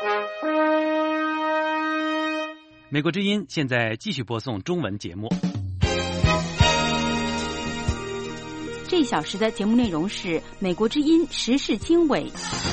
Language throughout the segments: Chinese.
美国之音现在继续播送中文节目。 这一小时的节目内容是美国之音时事经纬。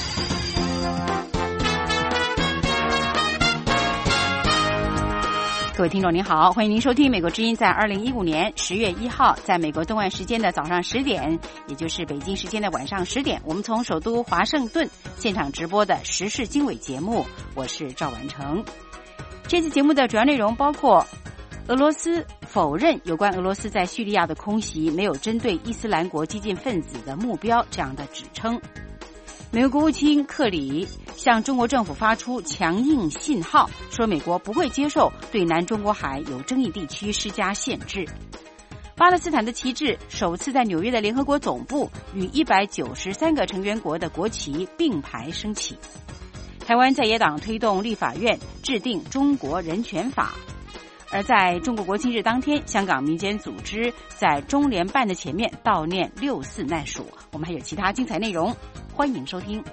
各位听众您好，欢迎您收听美国之音在2015年10月1号在美国东岸时间的早上10点，也就是北京时间的晚上10点，我们从首都华盛顿现场直播的时事经纬节目，我是赵婉成。这次节目的主要内容包括俄罗斯否认有关俄罗斯在叙利亚的空袭没有针对伊斯兰国激进分子的目标这样的指称。美国国务卿克里向中国政府发出强硬信号，说美国不会接受对南中国海有争议地区施加限制。巴勒斯坦的旗帜首次在纽约的联合国总部与193个成员国的国旗并排升起。台湾在野党推动立法院制定中国人权法。而在中国国庆日当天，香港民间组织在中联办的前面悼念6·4难属。我们还有其他精彩内容，欢迎收听。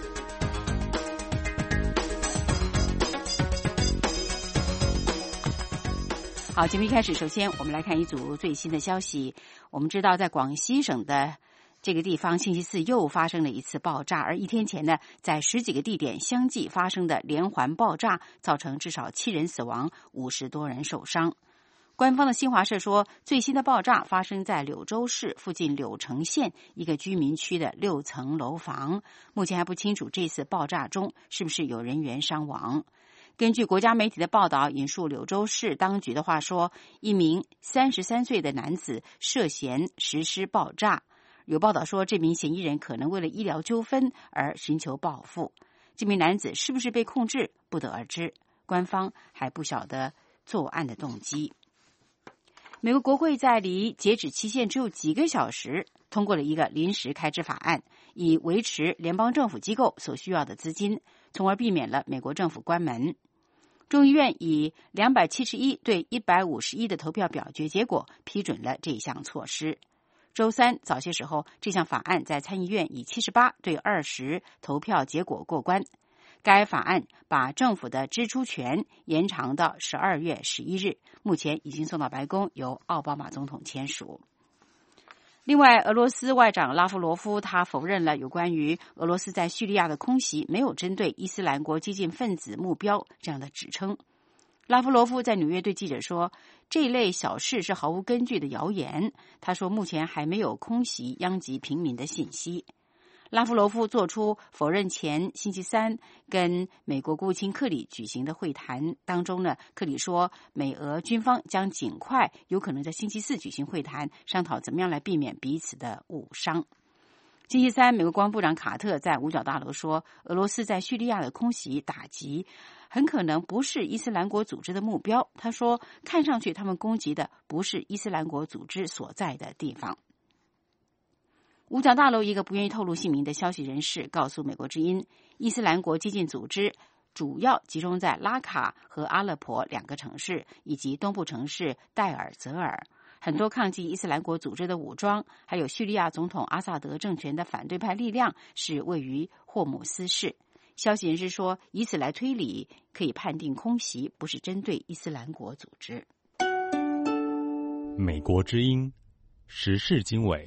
好，节目一开始，首先我们来看一组最新的消息。我们知道，在广西省的这个地方，星期四又发生了一次爆炸，而一天前呢，在10几个地点相继发生的连环爆炸，造成至少7人死亡，50多人受伤。官方的新华社说，最新的爆炸发生在柳州市附近柳城县一个居民区的6层楼房，目前还不清楚这次爆炸中是不是有人员伤亡。根据国家媒体的报道，引述柳州市当局的话说，一名33岁的男子涉嫌实施爆炸。有报道说，这名嫌疑人可能为了医疗纠纷而寻求报复。这名男子是不是被控制，不得而知。官方还不晓得作案的动机。美国国会在离截止期限只有几个小时，通过了一个临时开支法案，以维持联邦政府机构所需要的资金，从而避免了美国政府关门。众议院以271对151的投票表决结果批准了这项措施。周三早些时候，这项法案在参议院以78对20投票结果过关。该法案把政府的支出权延长到12月11日，目前已经送到白宫，由奥巴马总统签署。另外，俄罗斯外长拉夫罗夫他否认了有关于俄罗斯在叙利亚的空袭没有针对伊斯兰国激进分子目标这样的指称。拉夫罗夫在纽约对记者说，这一类小事是毫无根据的谣言。他说，目前还没有空袭殃及平民的信息。拉夫罗夫做出否认前星期三跟美国国务卿克里举行的会谈当中呢，克里说美俄军方将尽快有可能在星期四举行会谈，商讨怎么样来避免彼此的误伤。星期三，美国国防部长卡特在五角大楼说，俄罗斯在叙利亚的空袭打击很可能不是伊斯兰国组织的目标。他说，看上去他们攻击的不是伊斯兰国组织所在的地方。五角大楼一个不愿意透露姓名的消息人士告诉美国之音，伊斯兰国激进组织主要集中在拉卡和阿勒颇2个城市，以及东部城市戴尔泽尔。很多抗击伊斯兰国组织的武装，还有叙利亚总统阿萨德政权的反对派力量是位于霍姆斯市。消息人士说，以此来推理，可以判定空袭不是针对伊斯兰国组织。 美国之音时事经纬。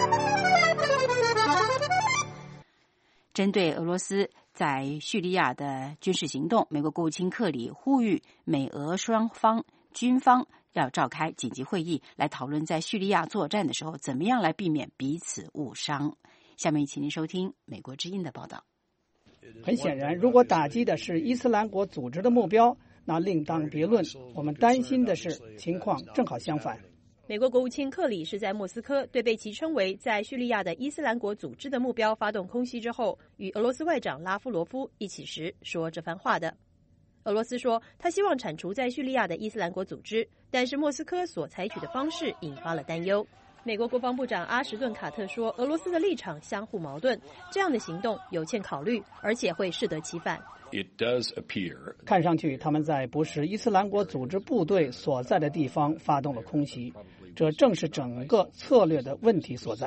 针对俄罗斯在叙利亚的军事行动，美国国务卿克里呼吁美俄双方军方要召开紧急会议，来讨论在叙利亚作战的时候怎么样来避免彼此误伤。下面请您收听美国之音的报道。 很显然，如果打击的是伊斯兰国组织的目标，那另当别论。我们担心的是情况正好相反。 美国国务卿克里是在莫斯科对被其称为在叙利亚的伊斯兰国组织的目标发动空袭之后，与俄罗斯外长拉夫罗夫一起时说这番话的。俄罗斯说，他希望铲除在叙利亚的伊斯兰国组织，但是莫斯科所采取的方式引发了担忧。美国国防部长阿什顿·卡特说，俄罗斯的立场相互矛盾，这样的行动有欠考虑，而且会适得其反。 看上去他们在不是伊斯兰国组织部队所在的地方发动了空袭，这正是整个策略的问题所在。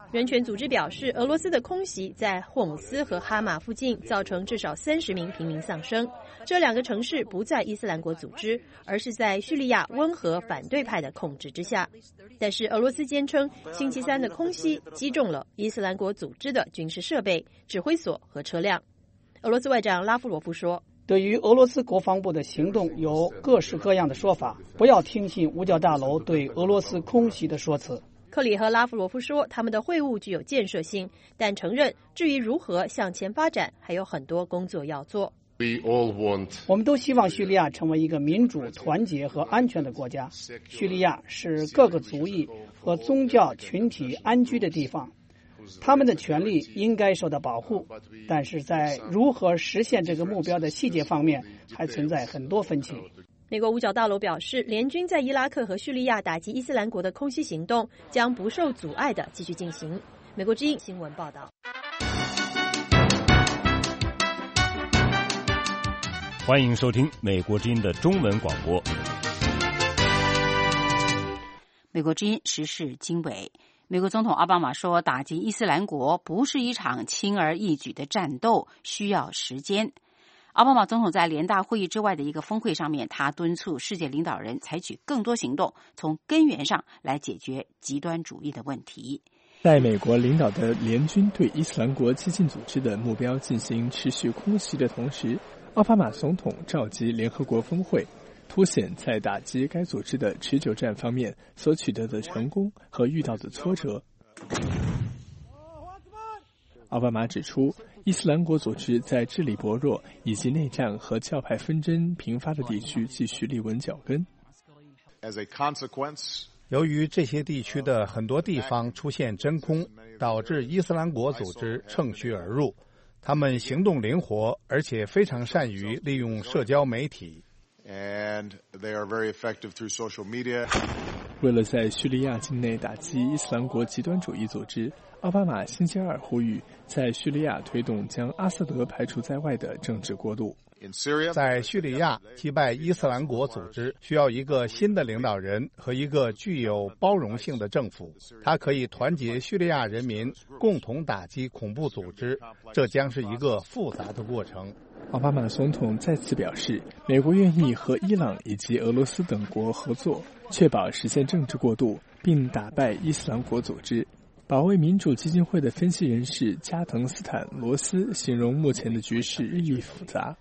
人权组织表示，俄罗斯的空袭在霍姆斯和哈马附近造成至少30名平民丧生。这2个城市不在伊斯兰国组织，而是在叙利亚温和反对派的控制之下。但是俄罗斯坚称，星期三的空袭击中了伊斯兰国组织的军事设备、指挥所和车辆。俄罗斯外长拉夫罗夫说， 对于俄罗斯国防部的行动有各式各样的说法，不要听信五角大楼对俄罗斯空袭的说辞。 克里和拉夫罗夫说，他们的会晤具有建设性，但承认至于如何向前发展，还有很多工作要做。 我们都希望叙利亚成为一个民主、团结和安全的国家。叙利亚是各个族裔和宗教群体安居的地方，他们的权利应该受到保护，但是在如何实现这个目标的细节方面，还存在很多分歧。 美国五角大楼表示，联军在伊拉克和叙利亚打击伊斯兰国的空袭行动将不受阻碍地继续进行。美国之音新闻报道。 欢迎收听美国之音的中文广播。 美国之音时事经纬。美国总统奥巴马说，打击伊斯兰国不是一场轻而易举的战斗，需要时间。奥巴马总统在联大会议之外的一个峰会上面，他敦促世界领导人采取更多行动，从根源上来解决极端主义的问题。 在美国领导的联军对伊斯兰国激进组织的目标进行持续空袭的同时，奥巴马总统召集联合国峰会，凸显在打击该组织的持久战方面所取得的成功和遇到的挫折。奥巴马指出，伊斯兰国组织在智力薄弱以及内战和教派纷争频发的地区继续立稳脚跟。 由于这些地区的很多地方出现真空，导致伊斯兰国组织乘虚而入。他们行动灵活，而且非常善于利用社交媒体。 为了在叙利亚境内打击伊斯兰国极端主义组织，奥巴马星期二呼吁在叙利亚推动将阿萨德排除在外的政治过渡。 在叙利亚击败伊斯兰国组织需要一个新的领导人和一个具有包容性的政府，它可以团结叙利亚人民，共同打击恐怖组织。这将是一个复杂的过程。 奥巴马总统再次表示，美国愿意和伊朗以及俄罗斯等国合作，确保实现政治过渡，并打败伊斯兰国组织。保卫民主基金会的分析人士加藤斯坦罗斯形容目前的局势日益复杂。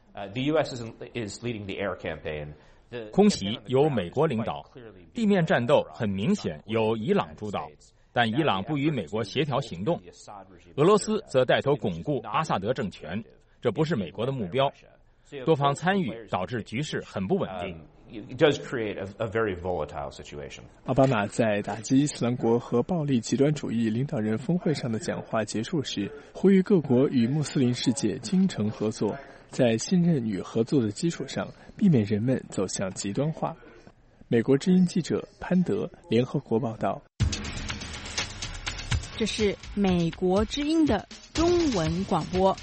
空袭由美国领导，地面战斗很明显由伊朗主导，但伊朗不与美国协调行动。俄罗斯则带头巩固阿萨德政权，这不是美国的目标。多方参与导致局势很不稳定。 奥巴马在打击伊斯兰国和暴力极端主义领导人峰会上的讲话结束时，呼吁各国与穆斯林世界精诚合作，在信任与合作的基础上，避免人们走向极端化。美国之音记者潘德，联合国报道。 这是美国之音的中文广播。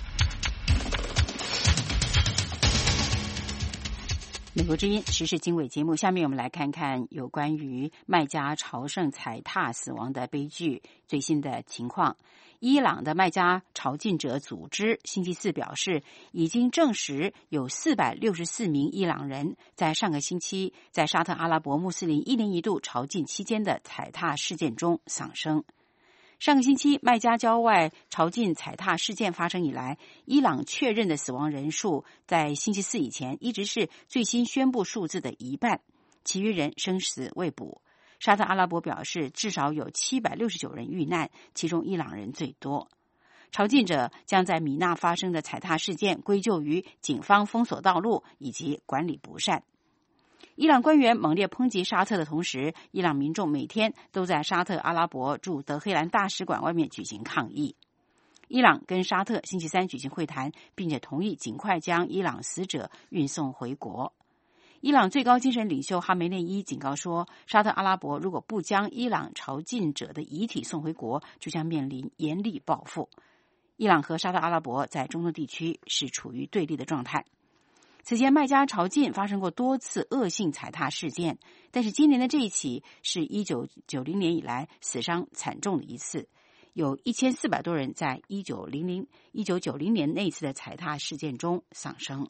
美国之音时事经纬节目，下面我们来看看有关于麦加朝圣踩踏死亡的悲剧最新的情况。伊朗的麦加朝觐者组织星期四表示，已经证实有464名伊朗人在上个星期在沙特阿拉伯穆斯林1年1度朝觐期间的踩踏事件中丧生。上个星期麦加郊外朝觐踩踏事件发生以来，伊朗确认的死亡人数在星期四以前一直是最新宣布数字的一半，其余人生死未卜。沙特阿拉伯表示至少有769人遇难，其中伊朗人最多。朝觐者将在米纳发生的踩踏事件归咎于警方封锁道路以及管理不善。伊朗官员猛烈抨击沙特的同时，伊朗民众每天都在沙特阿拉伯驻德黑兰大使馆外面举行抗议。伊朗跟沙特星期三举行会谈，并且同意尽快将伊朗死者运送回国。伊朗最高精神领袖哈梅内伊警告说，沙特阿拉伯如果不将伊朗朝觐者的遗体送回国，就将面临严厉报复。伊朗和沙特阿拉伯在中东地区是处于对立的状态。此前麦加朝觐发生过多次恶性踩踏事件，但是今年的这一起是1990年以来死伤惨重的一次。 有1400多人在1990年那次的踩踏事件中丧生。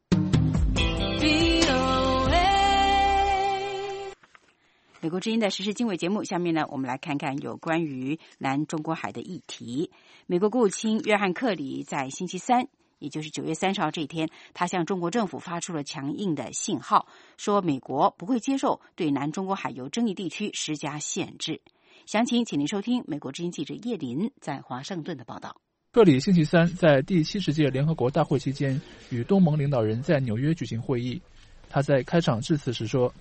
美国之音的时事经纬节目，下面呢，我们来看看有关于南中国海的议题。美国国务卿约翰克里在星期三，也就是9月30号这一天，他向中国政府发出了强硬的信号，说美国不会接受对南中国海有争议地区施加限制。详情请您收听美国之音记者叶林在华盛顿的报道。 克里星期三在第70届联合国大会期间与东盟领导人在纽约举行会议。他在开场致辞时说，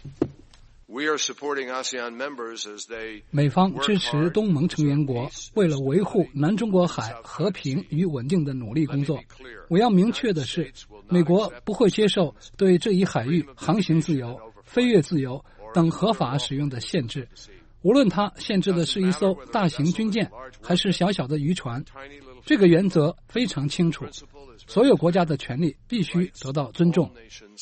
美方支持东盟成员国为了维护南中国海和平与稳定的努力工作。我要明确的是，美国不会接受对这一海域航行自由、飞越自由等合法使用的限制，无论它限制的是一艘大型军舰还是小小的渔船。这个原则非常清楚，所有国家的权利必须得到尊重。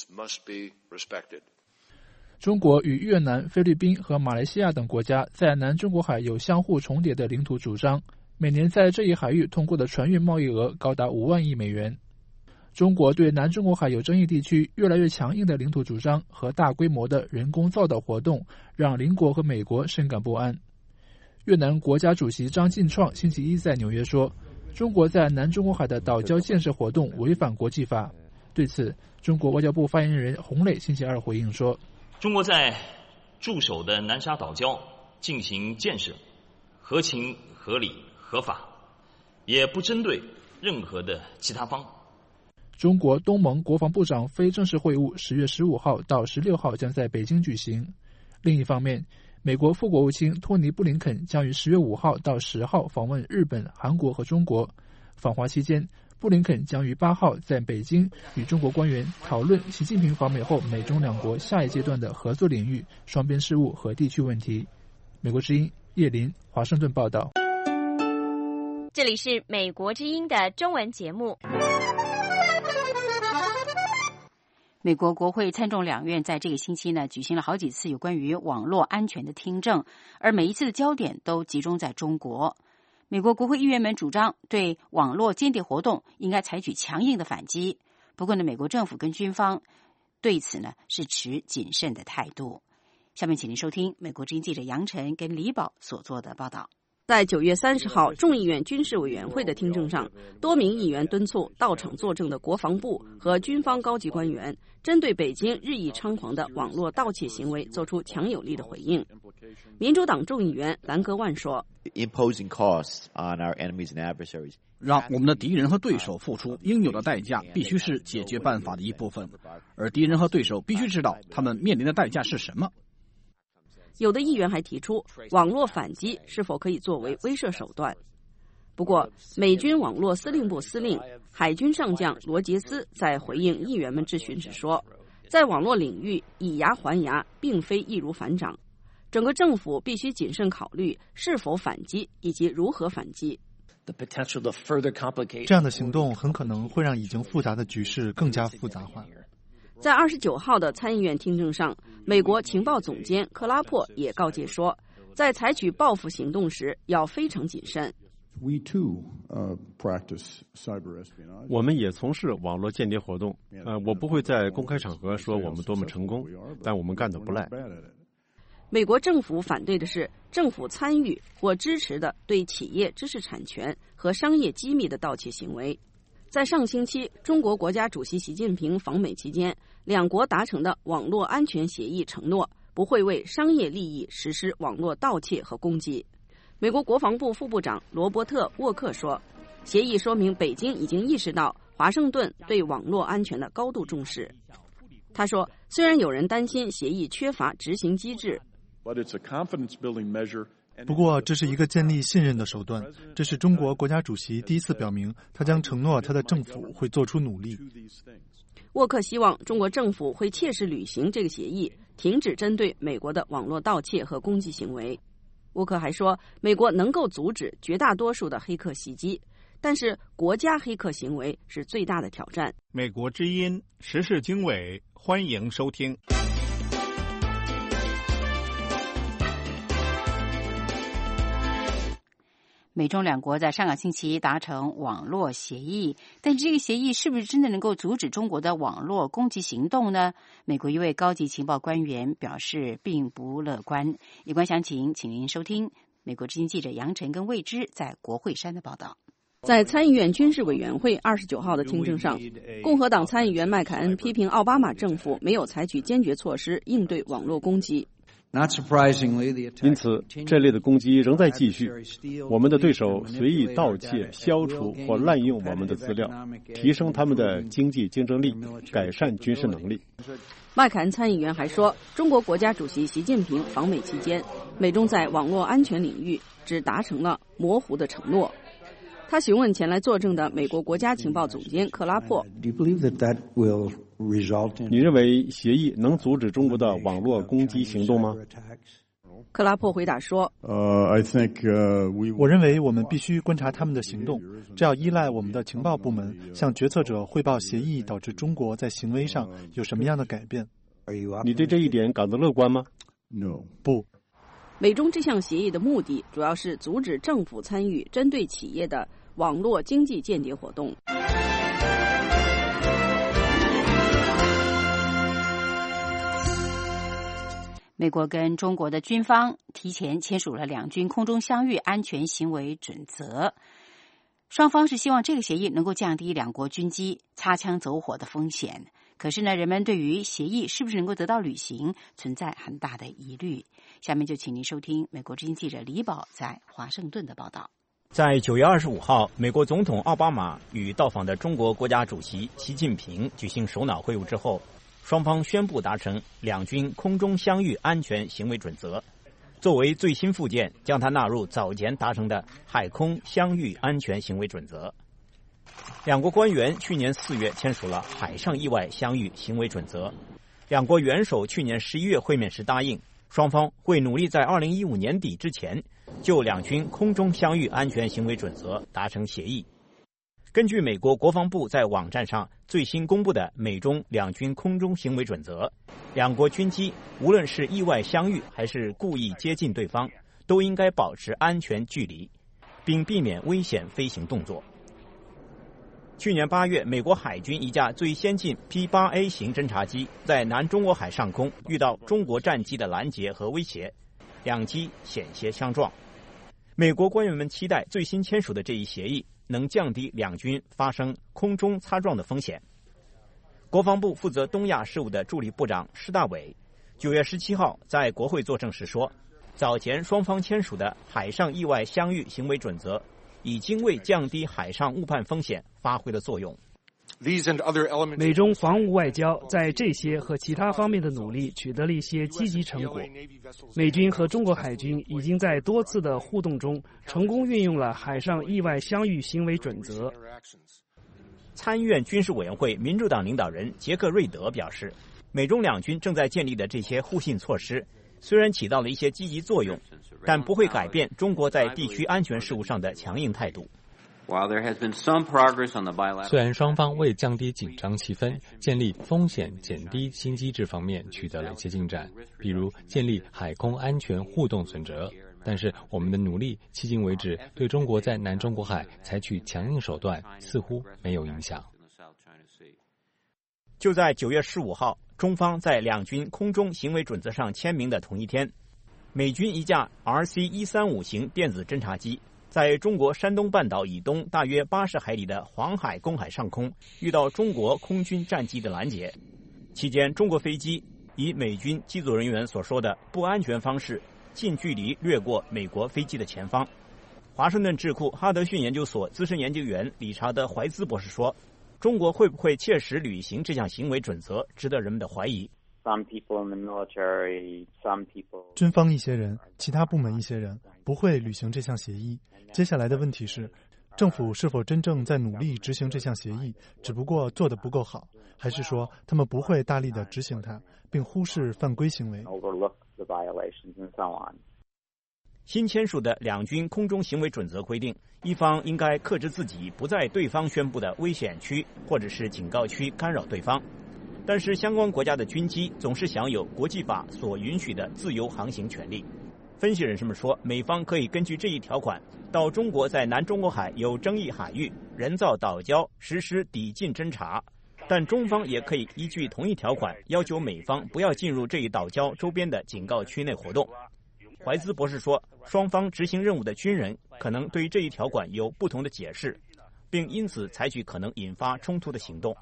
中国与越南、菲律宾和马来西亚等国家在南中国海有相互重叠的领土主张，每年在这一海域通过的船运贸易额高达5万亿美元。中国对南中国海有争议地区越来越强硬的领土主张和大规模的人工造岛活动，让邻国和美国深感不安。越南国家主席张晋创星期一在纽约说，中国在南中国海的岛礁建设活动违反国际法。对此，中国外交部发言人洪磊星期二回应说， 中国在驻守的南沙岛礁进行建设，合情合理合法，也不针对任何的其他方。 中国东盟国防部长非正式会晤10月15号到16号将在北京举行。另一方面，美国副国务卿托尼·布林肯将于10月5号到10号访问日本、韩国和中国。访华期间，布林肯将于8号在北京与中国官员讨论习近平访美后美中两国下一阶段的合作领域、双边事务和地区问题。美国之音叶林，华盛顿报道。 这里是美国之音的中文节目。 美国国会参众两院在这个星期呢举行了好几次有关于网络安全的听证，而每一次的焦点都集中在中国。美国国会议员们主张对网络间谍活动应该采取强硬的反击，不过呢，美国政府跟军方对此呢是持谨慎的态度。下面请您收听美国之音记者杨晨跟李宝所做的报道。 在9月30号众议院军事委员会的听证上，多名议员敦促到场作证的国防部和军方高级官员针对北京日益猖狂的网络盗窃行为做出强有力的回应。民主党众议员兰格万说， 让我们的敌人和对手付出应有的代价必须是解决办法的一部分，而敌人和对手必须知道他们面临的代价是什么。 有的议员还提出，网络反击是否可以作为威慑手段。不过，美军网络司令部司令、海军上将罗杰斯在回应议员们质询时说，在网络领域以牙还牙并非易如反掌，整个政府必须谨慎考虑是否反击以及如何反击。 这样的行动很可能会让已经复杂的局势更加复杂化。 在29号的参议院听证上，美国情报总监克拉珀也告诫说，在采取报复行动时要非常谨慎。 我们也从事网络间谍活动。我不会在公开场合说我们多么成功，但我们干得不赖。 美国政府反对的是政府参与或支持的对企业知识产权和商业机密的盗窃行为。在上星期中国国家主席习近平访美期间，两国达成的网络安全协议承诺不会为商业利益实施网络盗窃和攻击。美国国防部副部长罗伯特·沃克说，协议说明北京已经意识到华盛顿对网络安全的高度重视。他说，虽然有人担心协议缺乏执行机制， 不过这是一个建立信任的手段，这是中国国家主席第一次表明他将承诺他的政府会做出努力。 沃克希望中国政府会切实履行这个协议，停止针对美国的网络盗窃和攻击行为。沃克还说，美国能够阻止绝大多数的黑客袭击，但是国家黑客行为是最大的挑战。 美国之音时事经纬，欢迎收听。 美中两国在上个星期达成网络协议，但是这个协议是不是真的能够阻止中国的网络攻击行动呢？美国一位高级情报官员表示并不乐观。有关详情，请您收听美国之音记者杨晨跟魏之在国会山的报道。 在参议院军事委员会29号的听证上，共和党参议员麦凯恩批评奥巴马政府没有采取坚决措施应对网络攻击。 因此，这类的攻击仍在继续。我们的对手随意盗窃、消除或滥用我们的资料，提升他们的经济竞争力，改善军事能力。 麦凯恩参议员还说，中国国家主席习近平访美期间，美中在网络安全领域只达成了模糊的承诺。他询问前来作证的美国国家情报总监克拉珀， 你认为协议能阻止中国的网络攻击行动吗？ 克拉珀回答说， 我认为我们必须观察他们的行动，这要依赖我们的情报部门向决策者汇报协议导致中国在行为上有什么样的改变。 你对这一点感到乐观吗？ 不。 美中这项协议的目的主要是阻止政府参与针对企业的网络经济间谍活动。 美国跟中国的军方提前签署了两军空中相遇安全行为准则，双方是希望这个协议能够降低两国军机擦枪走火的风险。可是呢，人们对于协议是不是能够得到履行存在很大的疑虑。下面就请您收听美国之音记者李宝在华盛顿的报道。 在9月25号，美国总统奥巴马与到访的中国国家主席习近平举行首脑会晤之后，双方宣布达成两军空中相遇安全行为准则，作为最新附件，将它纳入早前达成的海空相遇安全行为准则。两国官员去年4月签署了海上意外相遇行为准则。两国元首去年11月会面时答应，双方会努力在2015年底之前就两军空中相遇安全行为准则达成协议。根据美国国防部在网站上最新公布的美中两军空中行为准则，两国军机无论是意外相遇还是故意接近对方，都应该保持安全距离，并避免危险飞行动作。去年8月，美国海军一架最先进 P-8A 型侦察机在南中国海上空遇到中国战机的拦截和威胁，两机险些相撞。美国官员们期待最新签署的这一协议能降低两军发生空中擦撞的风险。国防部负责东亚事务的助理部长施大伟9月17号在国会作证时说，早前双方签署的海上意外相遇行为准则已经为降低海上误判风险发挥了作用。 美中防务外交在这些和其他方面的努力取得了一些积极成果。美军和中国海军已经在多次的互动中成功运用了海上意外相遇行为准则。 参议院军事委员会民主党领导人杰克·瑞德表示，美中两军正在建立的这些互信措施虽然起到了一些积极作用，但不会改变中国在地区安全事务上的强硬态度。 虽然双方为降低紧张气氛、建立风险减低新机制方面取得了一些进展，比如建立海空安全互动准则，但是我们的努力迄今为止对中国在南中国海采取强硬手段似乎没有影响。 就在9月15号，中方在两军空中行为准则上签名的同一天，美军一架 RC-135 型电子侦察机在中国山东半岛以东大约80海里的黄海公海上空遇到中国空军战机的拦截，期间中国飞机以美军机组人员所说的不安全方式近距离掠过美国飞机的前方。华盛顿智库哈德逊研究所资深研究员理查德·怀兹博士说，中国会不会切实履行这项行为准则值得人们的怀疑。 军方一些人，其他部门一些人不会履行这项协议。接下来的问题是，政府是否真正在努力执行这项协议，只不过做得不够好，还是说他们不会大力地执行它，并忽视犯规行为？ 新签署的两军空中行为准则规定，一方应该克制自己不在对方宣布的危险区或者是警告区干扰对方，但是相关国家的军机总是享有国际法所允许的自由航行权利。 分析人士们说，美方可以根据这一条款，到中国在南中国海有争议海域、人造岛礁实施抵近侦察，但中方也可以依据同一条款，要求美方不要进入这一岛礁周边的警告区内活动。怀兹博士说，双方执行任务的军人可能对于这一条款有不同的解释，并因此采取可能引发冲突的行动。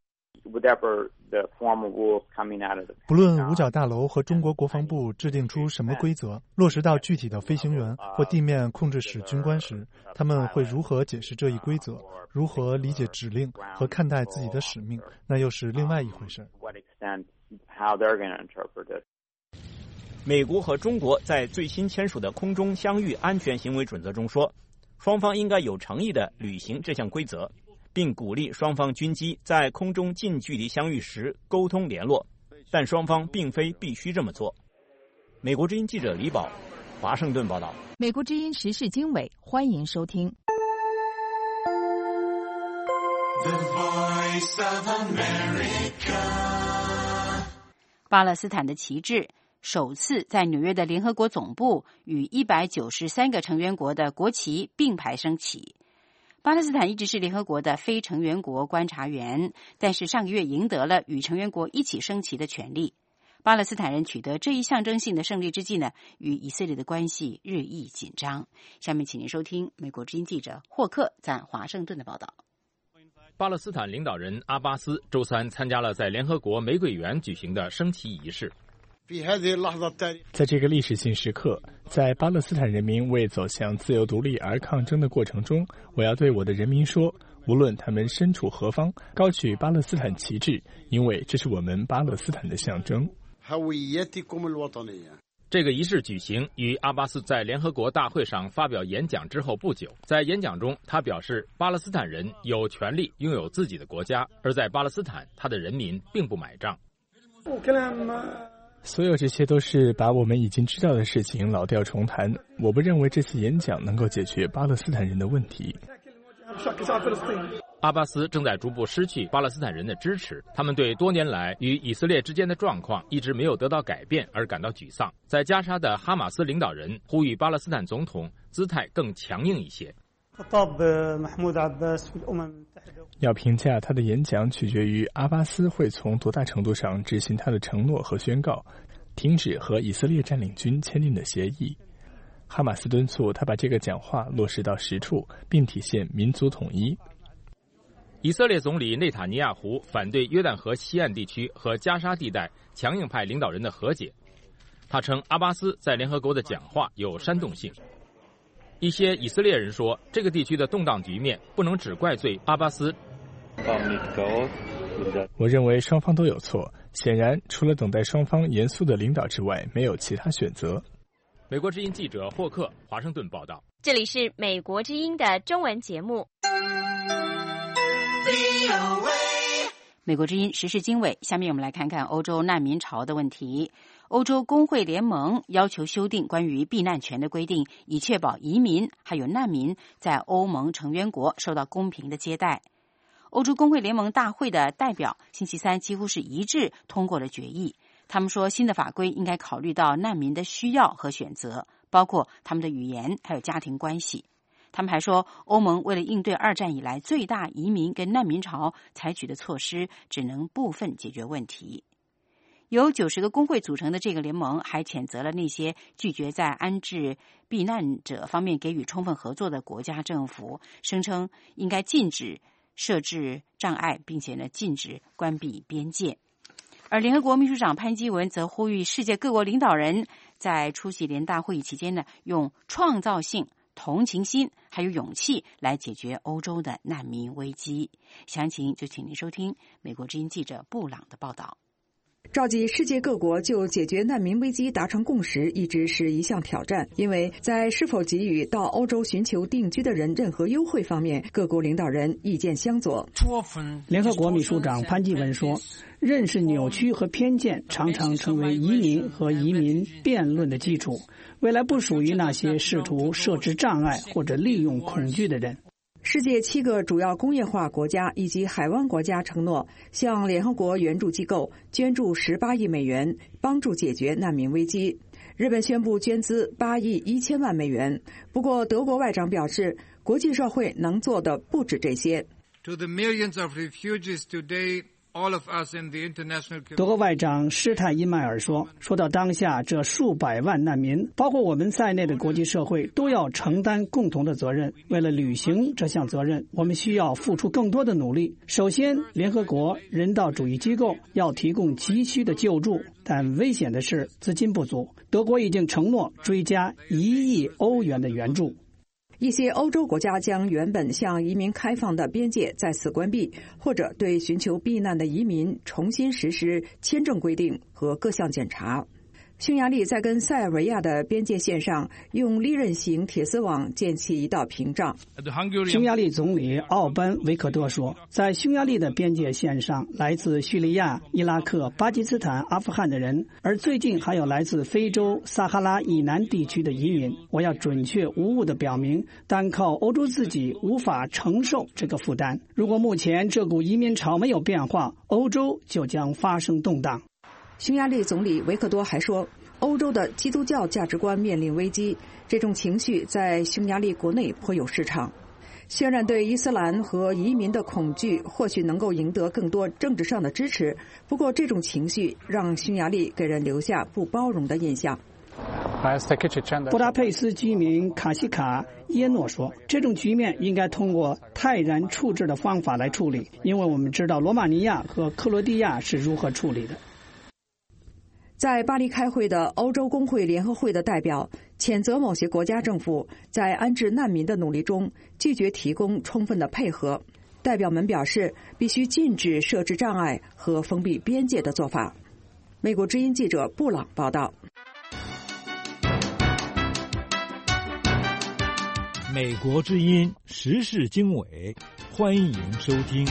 不论五角大楼和中国国防部制定出什么规则，落实到具体的飞行员或地面控制室军官时，他们会如何解释这一规则，如何理解指令和看待自己的使命，那又是另外一回事。 美国和中国在最新签署的空中相遇安全行为准则中说，双方应该有诚意地履行这项规则，并鼓励双方军机在空中近距离相遇时沟通联络，但双方并非必须这么做。美国之音记者李宝，华盛顿报道。 美国之音时事经纬，欢迎收听。 巴勒斯坦的旗帜首次在纽约的联合国总部与193个成员国的国旗并排升起。巴勒斯坦一直是联合国的非成员国观察员，但是上个月赢得了与成员国一起升旗的权利。巴勒斯坦人取得这一象征性的胜利之际呢，与以色列的关系日益紧张。下面请您收听美国之音记者霍克在华盛顿的报道。 巴勒斯坦领导人阿巴斯周三参加了在联合国玫瑰园举行的升旗仪式。 在这个历史性时刻，在巴勒斯坦人民为走向自由独立而抗争的过程中，我要对我的人民说，无论他们身处何方，高举巴勒斯坦旗帜，因为这是我们巴勒斯坦的象征。 这个仪式举行于阿巴斯在联合国大会上发表演讲之后不久。在演讲中，他表示巴勒斯坦人有权利拥有自己的国家，而在巴勒斯坦，他的人民并不买账。 所有这些都是把我们已经知道的事情老调重弹。我不认为这次演讲能够解决巴勒斯坦人的问题。 阿巴斯正在逐步失去巴勒斯坦人的支持，他们对多年来与以色列之间的状况一直没有得到改变而感到沮丧。在加沙的哈马斯领导人呼吁巴勒斯坦总统姿态更强硬一些。 要评价他的演讲，取决于阿巴斯会从多大程度上执行他的承诺和宣告，停止和以色列占领军签订的协议。哈马斯敦促他把这个讲话落实到实处，并体现民族统一。 以色列总理内塔尼亚胡反对约旦河西岸地区和加沙地带强硬派领导人的和解。他称阿巴斯在联合国的讲话有煽动性。一些以色列人说，这个地区的动荡局面不能只怪罪阿巴斯。 我认为双方都有错，显然除了等待双方严肃的领导之外，没有其他选择。 美国之音记者霍克，华盛顿报道。 这里是美国之音的中文节目。 美国之音时事经纬，下面我们来看看欧洲难民潮的问题。欧洲工会联盟要求修订关于避难权的规定，以确保移民还有难民在欧盟成员国受到公平的接待。欧洲工会联盟大会的代表星期三几乎是一致通过了决议。他们说，新的法规应该考虑到难民的需要和选择，包括他们的语言还有家庭关系。他们还说，欧盟为了应对2战以来最大移民跟难民潮采取的措施只能部分解决问题。由90个工会组成的这个联盟还谴责了那些拒绝在安置避难者方面给予充分合作的国家政府，声称应该禁止设置障碍，并且禁止关闭边界。而联合国秘书长潘基文则呼吁世界各国领导人在出席联大会议期间用创造性、同情心还有勇气来解决欧洲的难民危机。详情就请您收听美国之音记者布朗的报道。 召集世界各国就解决难民危机达成共识一直是一项挑战，因为在是否给予到欧洲寻求定居的人任何优惠方面，各国领导人意见相左。 联合国秘书长潘基文说，认识扭曲和偏见常常成为移民和移民辩论的基础，未来不属于那些试图设置障碍或者利用恐惧的人。 世界7个主要工业化国家以及海湾国家承诺向联合国援助机构捐助18亿美元，帮助解决难民危机。 日本宣布捐资8亿1000万美元，不过德国外长表示，国际社会能做的不止这些。 德国外长施泰因迈尔说到当下这数百万难民，包括我们在内的国际社会都要承担共同的责任。为了履行这项责任，我们需要付出更多的努力。首先，联合国人道主义机构要提供急需的救助，但危险的是资金不足。德国已经承诺追加1亿欧元的援助。 一些欧洲国家将原本向移民开放的边界再次关闭，或者对寻求避难的移民重新实施签证规定和各项检查。匈牙利在跟塞尔维亚的边界线上用利刃型铁丝网建起一道屏障。 匈牙利总理奥班维克多说，在匈牙利的边界线上，来自叙利亚、伊拉克、巴基斯坦、阿富汗的人，而最近还有来自非洲撒哈拉以南地区的移民。我要准确无误地表明，单靠欧洲自己无法承受这个负担。如果目前这股移民潮没有变化，欧洲就将发生动荡。 匈牙利总理维克多还说，欧洲的基督教价值观面临危机，这种情绪在匈牙利国内颇有市场。渲染对伊斯兰和移民的恐惧或许能够赢得更多政治上的支持，不过这种情绪让匈牙利给人留下不包容的印象。 布达佩斯居民卡西卡耶诺说，这种局面应该通过泰然处置的方法来处理，因为我们知道罗马尼亚和克罗地亚是如何处理的。 在巴黎开会的欧洲工会联合会的代表谴责某些国家政府在安置难民的努力中拒绝提供充分的配合。代表们表示，必须禁止设置障碍和封闭边界的做法。美国之音记者布朗报道。 美国之音时事经纬，欢迎收听。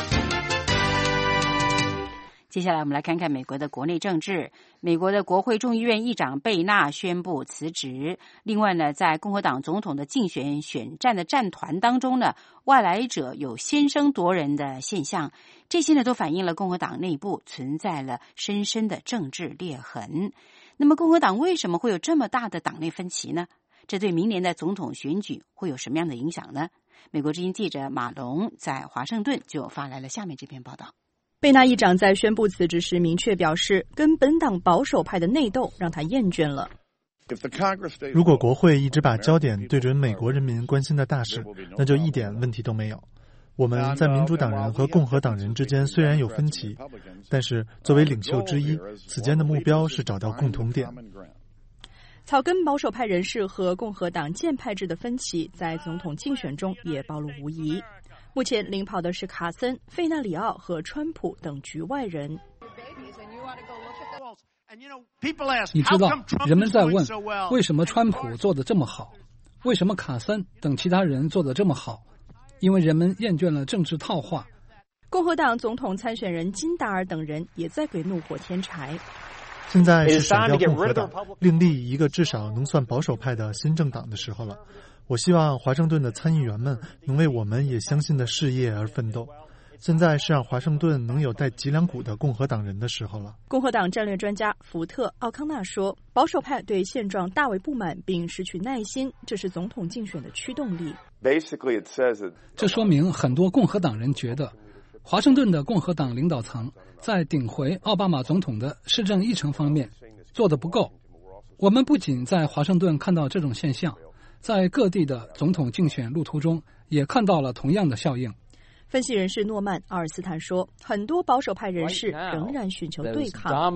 接下来我们来看看美国的国内政治。美国的国会众议院议长贝纳宣布辞职。另外呢，在共和党总统的竞选选战的战团当中呢，外来者有先声夺人的现象。这些呢都反映了共和党内部存在了深深的政治裂痕。那么共和党为什么会有这么大的党内分歧呢？这对明年的总统选举会有什么样的影响呢？美国之音记者马龙在华盛顿就发来了下面这篇报道。 贝纳议长在宣布辞职时明确表示，跟本党保守派的内斗让他厌倦了。 如果国会一直把焦点对准美国人民关心的大事，那就一点问题都没有。我们在民主党人和共和党人之间虽然有分歧，但是作为领袖之一，此间的目标是找到共同点。 草根保守派人士和共和党建派制的分歧在总统竞选中也暴露无遗。目前领跑的是卡森、费纳里奥和川普等局外人。 你知道，人们在问为什么川普做得这么好，为什么卡森等其他人做得这么好？因为人们厌倦了政治套话。 共和党总统参选人金达尔等人也在给怒火添柴。 现在是甩掉共和党，另立一个至少能算保守派的新政党的时候了。我希望华盛顿的参议员们能为我们也相信的事业而奋斗。现在是让华盛顿能有带脊梁骨的共和党人的时候了。 共和党战略专家福特·奥康纳说，保守派对现状大为不满并失去耐心，这是总统竞选的驱动力。 这说明很多共和党人觉得华盛顿的共和党领导层在顶回奥巴马总统的施政议程方面做得不够。我们不仅在华盛顿看到这种现象，在各地的总统竞选路途中也看到了同样的效应。 分析人士诺曼·阿尔斯坦说，很多保守派人士仍然寻求对抗。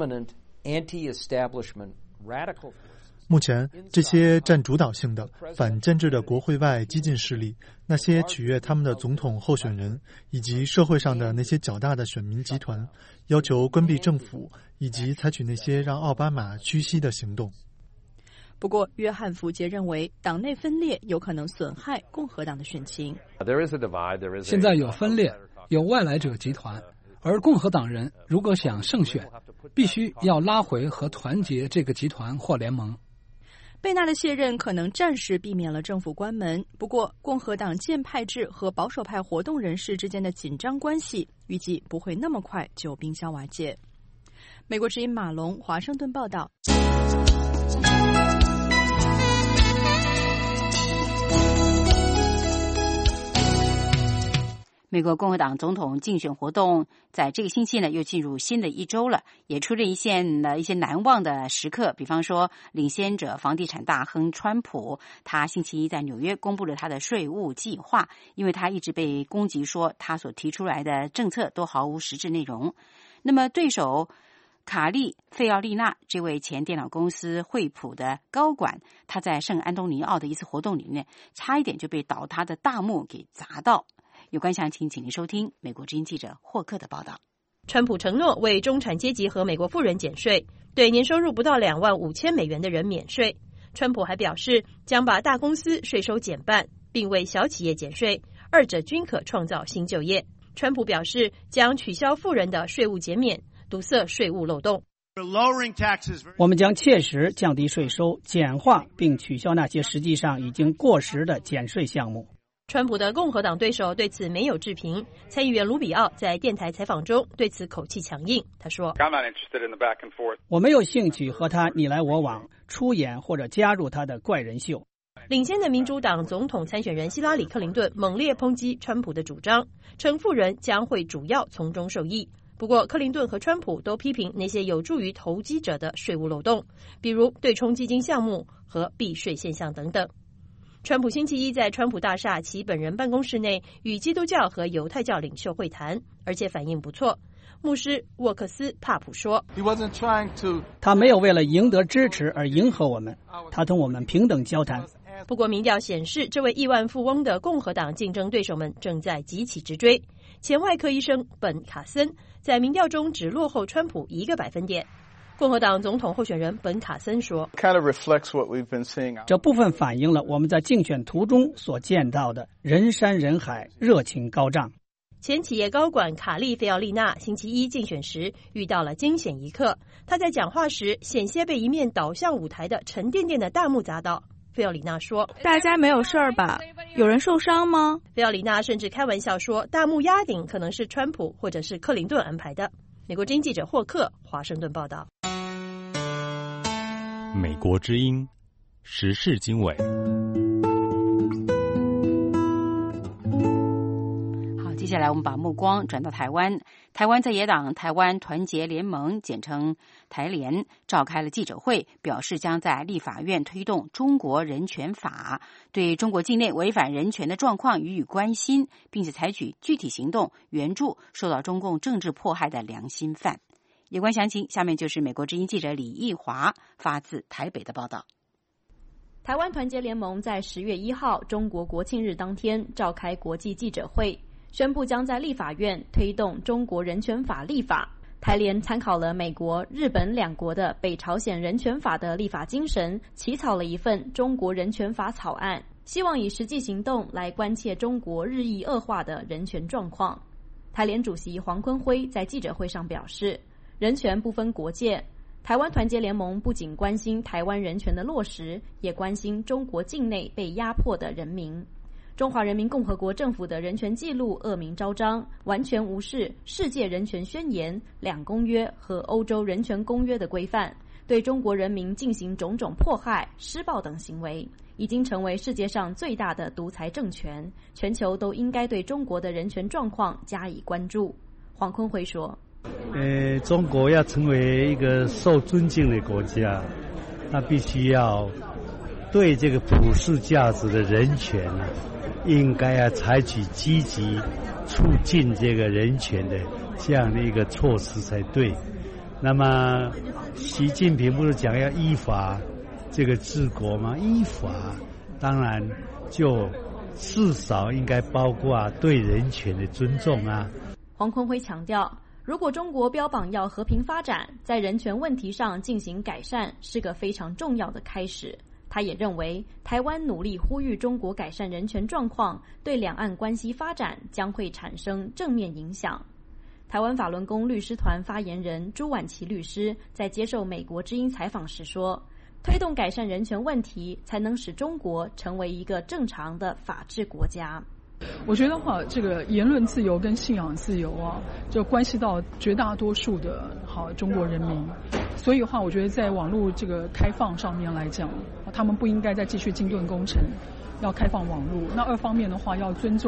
目前，这些占主导性的反建制的国会外激进势力，那些取悦他们的总统候选人，以及社会上的那些较大的选民集团，要求关闭政府，以及采取那些让奥巴马屈膝的行动。 不过，约翰·福杰认为，党内分裂有可能损害共和党的选情。 现在有分裂，有外来者集团，而共和党人如果想胜选，必须要拉回和团结这个集团或联盟。 贝纳的卸任可能暂时避免了政府关门，不过共和党建派制和保守派活动人士之间的紧张关系预计不会那么快就冰消瓦解。美国之音马龙华盛顿报道。 美国共和党总统竞选活动在这个星期呢又进入新的一周了，也出现了一些难忘的时刻。比方说，领先者房地产大亨川普，他星期一在纽约公布了他的税务计划，因为他一直被攻击说他所提出来的政策都毫无实质内容。那么对手卡利·费奥利纳这位前电脑公司惠普的高管，他在圣安东尼奥的一次活动里面，差一点就被倒塌的大幕给砸到。有关详情，请您收听美国之音记者霍克的报道。 川普承诺为中产阶级和美国富人减税，对年收入不到$25,000的人免税。川普还表示，将把大公司税收减半，并为小企业减税，二者均可创造新就业。川普表示，将取消富人的税务减免，堵塞税务漏洞。 我们将切实降低税收，简化并取消那些实际上已经过时的减税项目。 川普的共和党对手对此没有置评。参议员卢比奥在电台采访中对此口气强硬，他说：“ 我没有兴趣和他你来我往，出演或者加入他的怪人秀。” 领先的民主党总统参选人希拉里·克林顿猛烈抨击川普的主张，称富人将会主要从中受益。不过，克林顿和川普都批评那些有助于投机者的税务漏洞，比如对冲基金项目和避税现象等等。川普星期一在川普大厦其本人办公室内与基督教和犹太教领袖会谈，而且反应不错。牧师沃克斯·帕普说：“ 他没有为了赢得支持而迎合我们，他同我们平等交谈。” 不过，民调显示，这位亿万富翁的共和党竞争对手们正在急起直追。前外科医生本·卡森在民调中只落后川普1个百分点。共和党总统候选人本·卡森说：“ 这部分反映了我们在竞选途中所见到的人山人海、热情高涨。” 前企业高管卡利·费奥利纳星期一竞选时遇到了惊险一刻，他在讲话时险些被一面倒向舞台的沉甸甸的大幕砸倒。费奥里纳说：“ 大家没有事儿吧？有人受伤吗？” 费奥里纳甚至开玩笑说，大幕压顶可能是川普或者是克林顿安排的。美国之音记者霍克华盛顿报道。 美国之音时事经纬。 接下来我们把目光转到台湾。台湾在野党台湾团结联盟简称台联召开了记者会，表示将在立法院推动中国人权法，对中国境内违反人权的状况予以关心，并且采取具体行动援助受到中共政治迫害的良心犯。有关详情，下面就是美国之音记者李义华发自台北的报道。 台湾团结联盟在10月1号中国国庆日当天召开国际记者会，宣布将在立法院推动中国人权法立法。台联参考了美国、日本两国的北朝鲜人权法的立法精神，起草了一份中国人权法草案，希望以实际行动来关切中国日益恶化的人权状况。台联主席黄坤辉在记者会上表示，人权不分国界，台湾团结联盟不仅关心台湾人权的落实，也关心中国境内被压迫的人民。中华人民共和国政府的人权记录恶名昭彰，完全无视世界人权宣言、2公约和欧洲人权公约的规范，对中国人民进行种种迫害、施暴等行为，已经成为世界上最大的独裁政权，全球都应该对中国的人权状况加以关注。黄坤辉说， 中国要成为一个受尊敬的国家，那必须要对这个普世价值的人权应该要采取积极促进这个人权的这样的一个措施才对。那么习近平不是讲要依法这个治国吗？依法当然就至少应该包括对人权的尊重啊。 黄坤辉强调，如果中国标榜要和平发展，在人权问题上进行改善是个非常重要的开始。他也认为，台湾努力呼吁中国改善人权状况，对两岸关系发展将会产生正面影响。台湾法轮功律师团发言人朱婉琪律师在接受美国之音采访时说，推动改善人权问题，才能使中国成为一个正常的法治国家。 我觉得话，这个言论自由跟信仰自由啊，就关系到绝大多数的中国人民。所以的话，我觉得在网络这个开放上面来讲，他们不应该再继续禁顿工程，要开放网络。那二方面的话，要尊重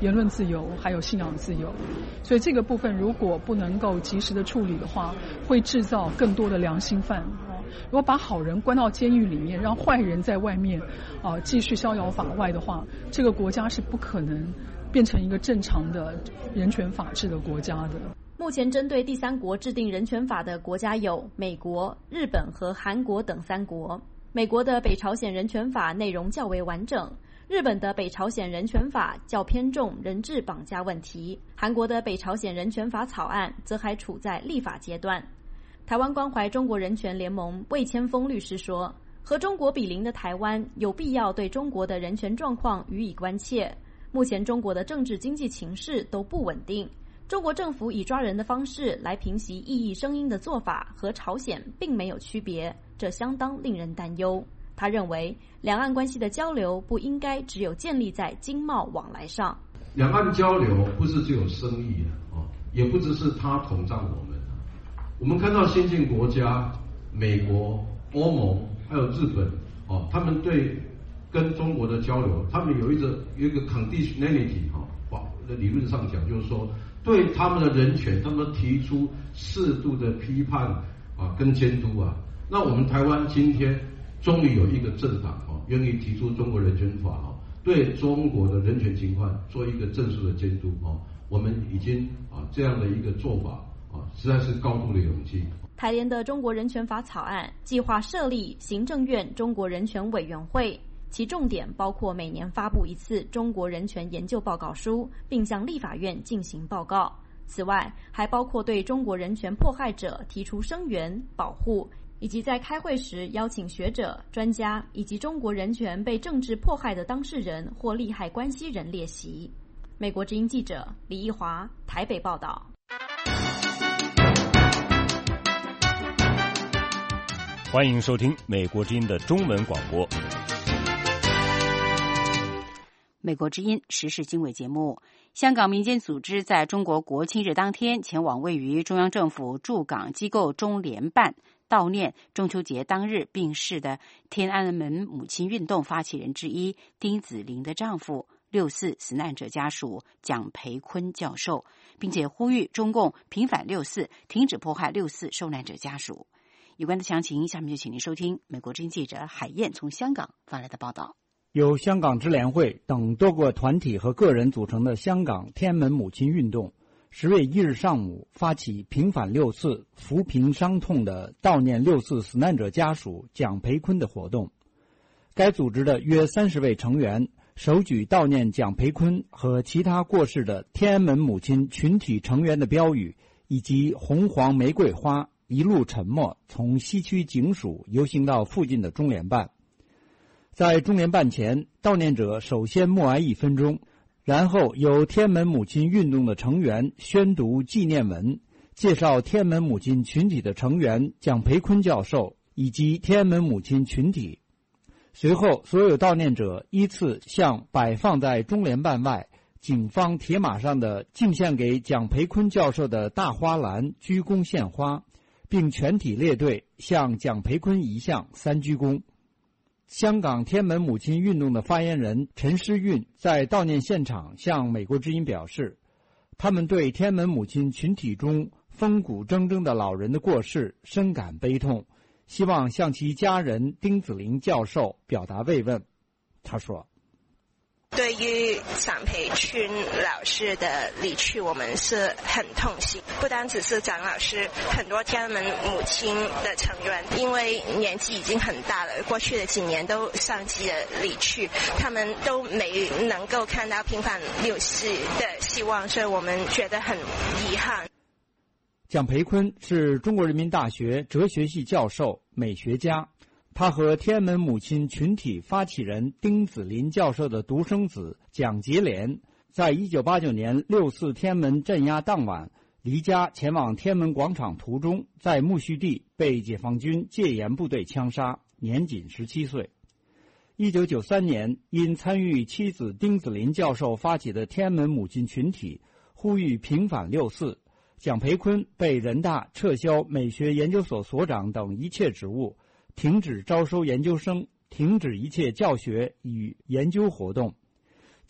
言论自由还有信仰自由。所以这个部分如果不能够及时的处理的话，会制造更多的良心犯。如果把好人关到监狱里面，让坏人在外面继续逍遥法外的话，这个国家是不可能变成一个正常的人权法治的国家的。 目前针对第三国制定人权法的国家有美国、日本和韩国等3国。美国的北朝鲜人权法内容较为完整，日本的北朝鲜人权法较偏重人质绑架问题，韩国的北朝鲜人权法草案则还处在立法阶段。台湾关怀中国人权联盟魏千峰律师说，和中国比邻的台湾有必要对中国的人权状况予以关切。目前中国的政治经济情势都不稳定，中国政府以抓人的方式来平息异议声音的做法和朝鲜并没有区别，这相当令人担忧。他认为两岸关系的交流不应该只有建立在经贸往来上。 两岸交流不是只有生意也不只是他统战我们。我们看到先进国家美国、欧盟还有日本他们对跟中国的交流，他们有一个 conditionality 理论上讲就是说，对他们的人权他们提出适度的批判跟监督那我们台湾今天终于有一个政党愿意提出中国人权法对中国的人权情况做一个正式的监督我们已经这样的一个做法实在是高度的勇气。 台联的中国人权法草案计划设立行政院中国人权委员会，其重点包括每年发布一次中国人权研究报告书，并向立法院进行报告。此外，还包括对中国人权迫害者提出声援、保护，以及在开会时邀请学者、专家以及中国人权被政治迫害的当事人或利害关系人列席。美国之音记者李义华台北报道。 欢迎收听美国之音的中文广播。 美国之音时事经纬节目，香港民间组织在中国国庆日当天前往位于中央政府驻港机构中联办悼念中秋节当日病逝的天安门母亲运动发起人之一丁子霖的丈夫6·4死难者家属蒋培坤教授，并且呼吁中共平反6·4，停止迫害6·4受难者家属。有关的详情，下面就请您收听美国之音记者海燕从香港发来的报道。 由香港支联会等多个团体和个人组成的香港天安门母亲运动10月1日上午发起平反6·4，扶贫伤痛的悼念6·4死难者家属蒋培坤的活动。该组织的约30位成员手举悼念蒋培坤和其他过世的天安门母亲群体成员的标语，以及红黄玫瑰花，一路沉默，从西区警署游行到附近的中联办。在中联办前，悼念者首先默哀1分钟，然后由天安门母亲运动的成员宣读纪念文，介绍天安门母亲群体的成员蒋培坤教授以及天安门母亲群体。随后，所有悼念者依次向摆放在中联办外警方铁马上的敬献给蒋培坤教授的大花篮鞠躬献花，并全体列队向蒋培坤遗像3鞠躬。香港天安门母亲运动的发言人陈诗韵在悼念现场向美国之音表示，他们对天安门母亲群体中风骨铮铮的老人的过世深感悲痛，希望向其家人丁子霖教授表达慰问。他说， 对于蒋培坤老师的离去，我们是很痛心。不单只是蒋老师，很多天安门母亲的成员，因为年纪已经很大了，过去的几年都相继的离去，他们都没能够看到平反6·4的希望，所以我们觉得很遗憾。 蒋培坤是中国人民大学哲学系教授、美学家。他和天安门母亲群体发起人丁子霖教授的独生子蒋洁莲，在1989年6·4天安门镇压当晚，离家前往天安门广场途中，在木樨地被解放军戒严部队枪杀，年仅17岁。1993年，因参与妻子丁子霖教授发起的天安门母亲群体呼吁平反6·4，蒋培坤被人大撤销美学研究所所长等一切职务，停止招收研究生，停止一切教学与研究活动。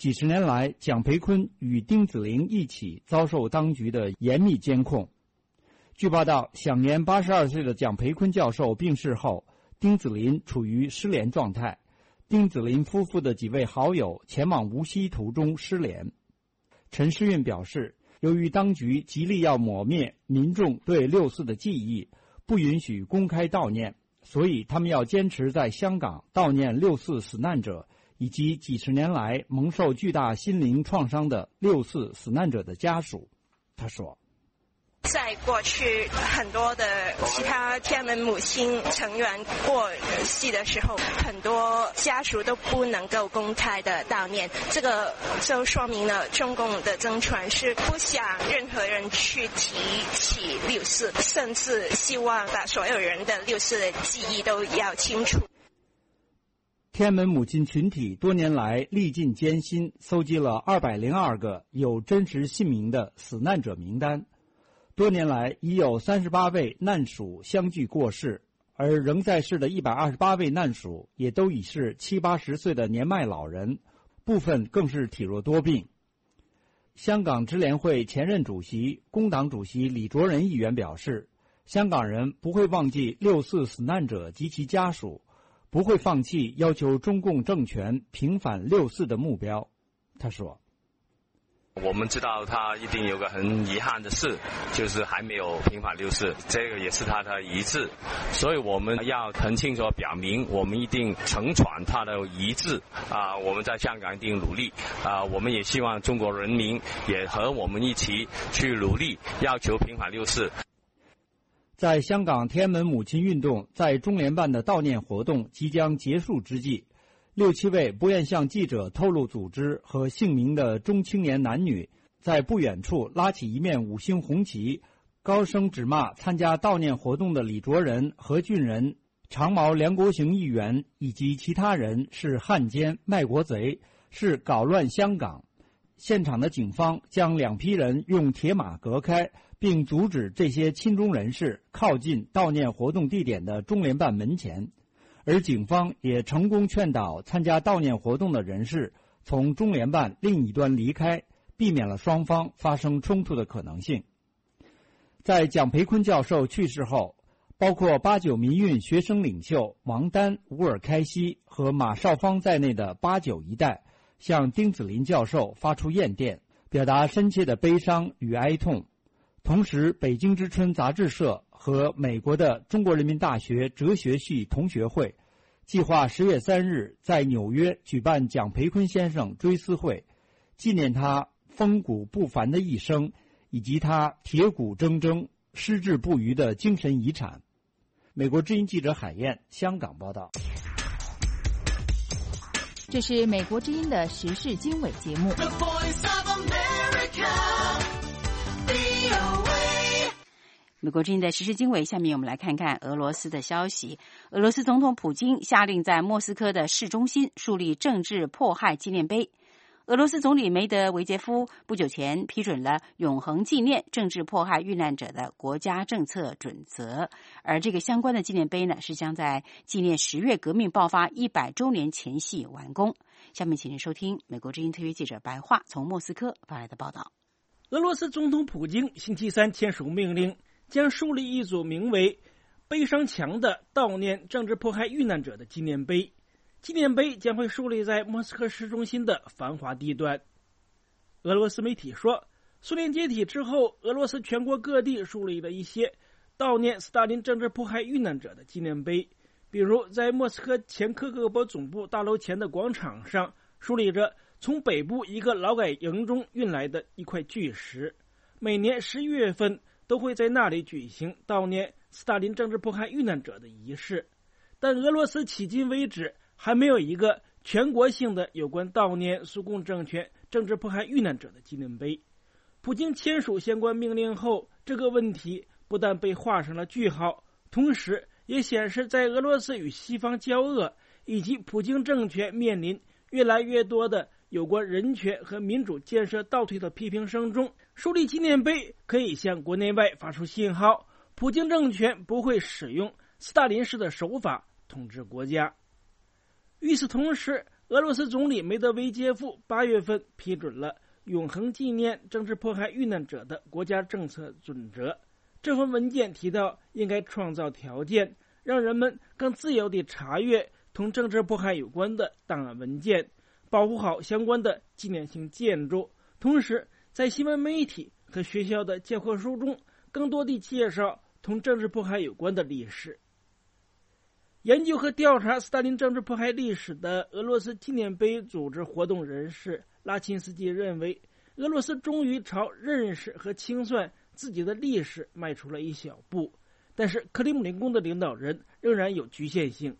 几十年来，蒋培坤与丁子霖一起遭受当局的严密监控。据报道，享年82岁的蒋培坤教授病逝后，丁子霖处于失联状态。丁子霖夫妇的几位好友前往无锡途中失联。陈诗韵表示，由于当局极力要抹灭民众对6·4的记忆，不允许公开悼念，所以他们要坚持在香港悼念6·4死难者以及几十年来蒙受巨大心灵创伤的6·4死难者的家属。他说， 在过去很多的其他天安门母亲成员过世的时候，很多家属都不能够公开的悼念，这个就说明了中共的政权是不想任何人去提起6·4，甚至希望把所有人的6·4的记忆都要清楚。 天安门母亲群体多年来历尽艰辛，搜集了202个有真实姓名的死难者名单。多年来，已有38位难属相继过世，而仍在世的128位难属也都已是70、80岁的年迈老人，部分更是体弱多病。香港支联会前任主席、工党主席李卓人议员表示，香港人不会忘记6·4死难者及其家属，不会放弃要求中共政权平反6·4的目标。他说， 我们知道他一定有个很遗憾的事，就是还没有平反6·4，这个也是他的遗志，所以我们要很清楚表明，我们一定承传他的遗志我们在香港一定努力我们也希望中国人民也和我们一起去努力，要求平反6·4。 在香港天安门母亲运动在中联办的悼念活动即将结束之际，6、7位不愿向记者透露组织和姓名的中青年男女，在不远处拉起一面5星红旗，高声指骂参加悼念活动的李卓人、何俊仁、长毛梁国雄议员以及其他人是汉奸、卖国贼，是搞乱香港。现场的警方将2批人用铁马隔开，并阻止这些亲中人士靠近悼念活动地点的中联办门前。而警方也成功劝导参加悼念活动的人士从中联办另一端离开，避免了双方发生冲突的可能性。在蒋培坤教授去世后，包括89民运学生领袖王丹、吴尔开西和马少芳在内的89一代向丁子霖教授发出唁电，表达深切的悲伤与哀痛。同时，北京之春杂志社和美国的中国人民大学哲学系同学会计划10月3日在纽约举办蒋培坤先生追思会，纪念他风骨不凡的一生以及他铁骨铮铮、矢志不渝的精神遗产。美国之音记者海燕，香港报道。 这是美国之音的时事经纬节目。美国之音的时事经纬，下面我们来看看俄罗斯的消息。俄罗斯总统普京下令在莫斯科的市中心树立政治迫害纪念碑。俄罗斯总理梅德韦杰夫不久前批准了永恒纪念政治迫害遇难者的国家政策准则，而这个相关的纪念碑呢，是将在纪念10月革命爆发100周年前夕完工。下面请您收听美国之音特约记者白桦从莫斯科发来的报道。 俄罗斯总统普京星期三签署命令，将树立一组名为“悲伤墙”的悼念政治迫害遇难者的纪念碑。纪念碑将会树立在莫斯科市中心的繁华地段。俄罗斯媒体说，苏联解体之后，俄罗斯全国各地树立了一些悼念斯大林政治迫害遇难者的纪念碑，比如在莫斯科前科格勃总部大楼前的广场上树立着从北部一个劳改营中运来的一块巨石，每年11月份都会在那里举行悼念斯大林政治迫害遇难者的仪式。但俄罗斯迄今为止还没有一个全国性的有关悼念苏共政权政治迫害遇难者的纪念碑。普京签署相关命令后，这个问题不但被画上了句号，同时也显示在俄罗斯与西方交恶以及普京政权面临越来越多的有关人权和民主建设倒退的批评声中，树立纪念碑可以向国内外发出信号，普京政权不会使用斯大林式的手法统治国家。与此同时， 俄罗斯总理梅德韦杰夫8月份批准了永恒纪念政治迫害遇难者的国家政策准则。这份文件提到，应该创造条件，让人们更自由地查阅同政治迫害有关的档案文件，保护好相关的纪念性建筑，同时在新闻媒体和学校的教科书中更多地介绍同政治迫害有关的历史。研究和调查斯大林政治迫害历史的俄罗斯纪念碑组织活动人士拉钦斯基认为，俄罗斯终于朝认识和清算自己的历史迈出了一小步，但是克里姆林宫的领导人仍然有局限性。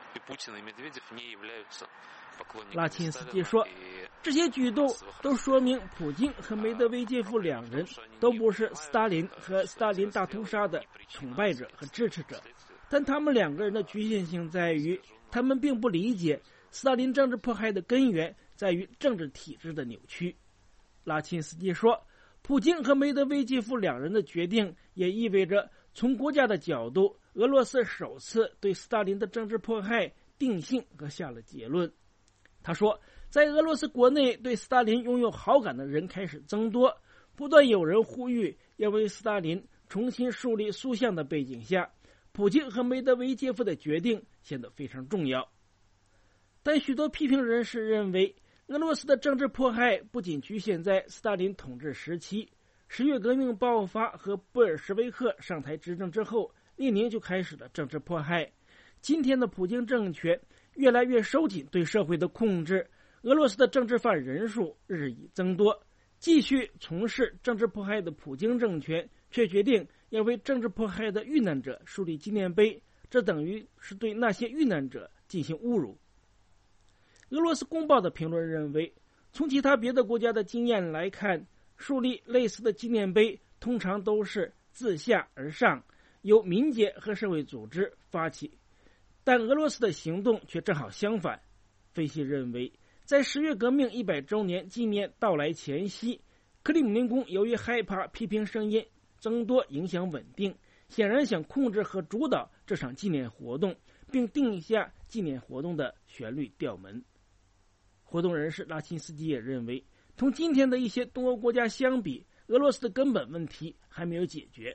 拉钦斯基说，这些举动都说明普京和梅德韦杰夫两人都不是斯大林和斯大林大屠杀的崇拜者和支持者，但他们两个人的局限性在于，他们并不理解斯大林政治迫害的根源在于政治体制的扭曲。拉钦斯基说，普京和梅德韦杰夫两人的决定也意味着，从国家的角度，俄罗斯首次对斯大林的政治迫害定性和下了结论。他说，在俄罗斯国内对斯大林拥有好感的人开始增多，不断有人呼吁要为斯大林重新树立塑像的背景下，普京和梅德韦杰夫的决定显得非常重要。但许多批评人士认为，俄罗斯的政治迫害不仅局限在斯大林统治时期，10月革命爆发和布尔什维克上台执政之后，列宁就开始了政治迫害。今天的普京政权越来越收紧对社会的控制，俄罗斯的政治犯人数日益增多。继续从事政治迫害的普京政权却决定要为政治迫害的遇难者树立纪念碑，这等于是对那些遇难者进行侮辱。俄罗斯公报的评论认为，从其他别的国家的经验来看，树立类似的纪念碑通常都是自下而上，由民间和社会组织发起，但俄罗斯的行动却正好相反。分析认为，在10月革命100周年纪念到来前夕，克里姆林宫由于害怕批评声音增多影响稳定，显然想控制和主导这场纪念活动，并定下纪念活动的旋律调门。活动人士拉钦斯基也认为，同今天的一些东欧国家相比，俄罗斯的根本问题还没有解决。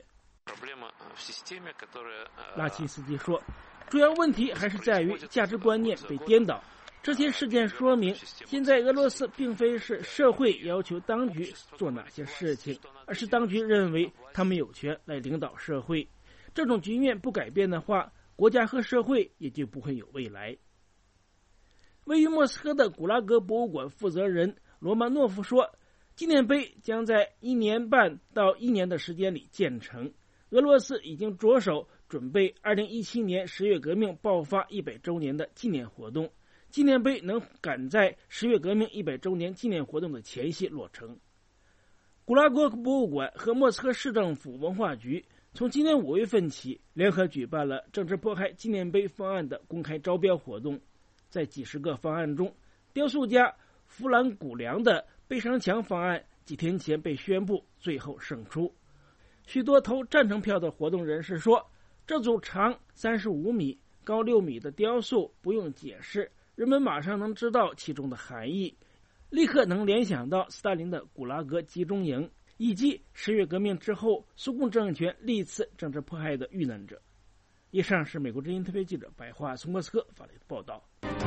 拉钦斯基说，主要问题还是在于价值观念被颠倒。这些事件说明，现在俄罗斯并非是社会要求当局做哪些事情，而是当局认为他们有权来领导社会。这种局面不改变的话，国家和社会也就不会有未来。位于莫斯科的古拉格博物馆负责人罗曼诺夫说，纪念碑将在1年半到1年的时间里建成。俄罗斯已经着手准备2017年10月革命爆发100周年的纪念活动，纪念碑能赶在10月革命100周年纪念活动的前夕落成。古拉格博物馆和莫斯科市政府文化局从今年5月份起联合举办了政治迫害纪念碑方案的公开招标活动。在几十个方案中，雕塑家弗兰古良的悲伤墙方案几天前被宣布最后胜出。许多投赞成票的活动人士说，这组长35米、高6米的雕塑不用解释，人们马上能知道其中的含义，立刻能联想到斯大林的古拉格集中营，以及10月革命之后苏共政权历次政治迫害的遇难者。以上是美国之音特别记者白桦从莫斯科发来的报道。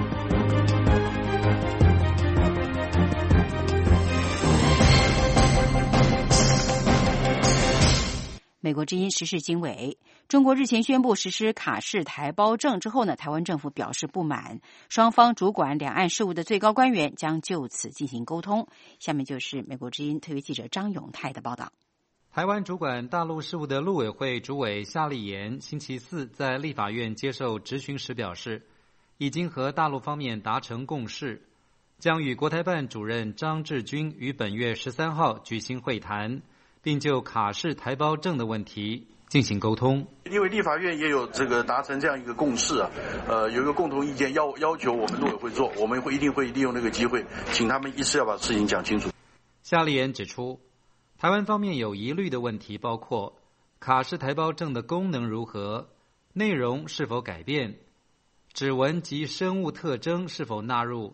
美国之音时事经纬，中国日前宣布实施卡氏台胞证之后呢，台湾政府表示不满，双方主管两岸事务的最高官员将就此进行沟通。下面就是美国之音特别记者张永泰的报道。 台湾主管大陆事务的陆委会主委夏立言星期四在立法院接受质询时表示，已经和大陆方面达成共识，将与国台办主任张志军于本月13号举行会谈，并就卡氏台胞证的问题进行沟通。 因为立法院也有达成这样一个共识啊，有一个共同意见要求我们陆委会做，我们一定会利用这个机会，请他们一次要把事情讲清楚。 夏立言指出，台湾方面有疑虑的问题包括卡氏台胞证的功能如何，内容是否改变，指纹及生物特征是否纳入